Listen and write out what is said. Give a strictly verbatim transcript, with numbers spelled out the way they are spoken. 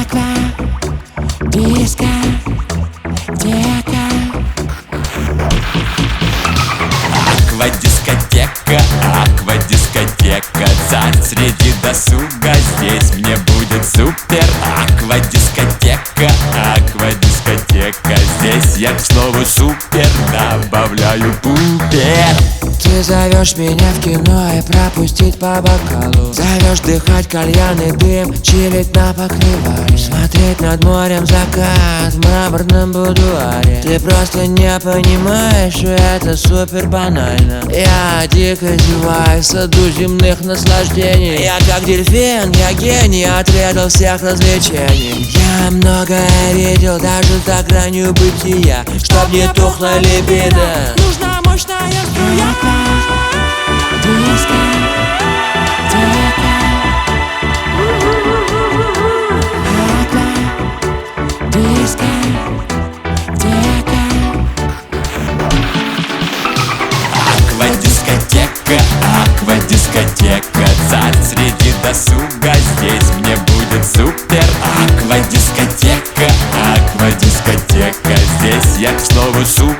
Дискотека. Аквадискотека, аквадискотека, царь среди досуга, здесь мне будет супер. Аквадискотека, аквадискотека, здесь я к слову супер добавляю пупер. Ты зовешь меня в кино и пропустить по бокалу. Зовешь дыхать кальян и дым, чилить на покрывале, смотреть над морем закат в мраморном будуаре. Ты просто не понимаешь, что это супер банально. Я дико зеваю в саду земных наслаждений. Я как дельфин, я гений, отведал всех развлечений. Я многое видел даже за гранью бытия. Чтоб не тухла либидо, нужна мощная струя. Аквадискотека, аквадискотека, царь среди досуга, здесь мне будет супер. Аквадискотека, аквадискотека, здесь я к слову супер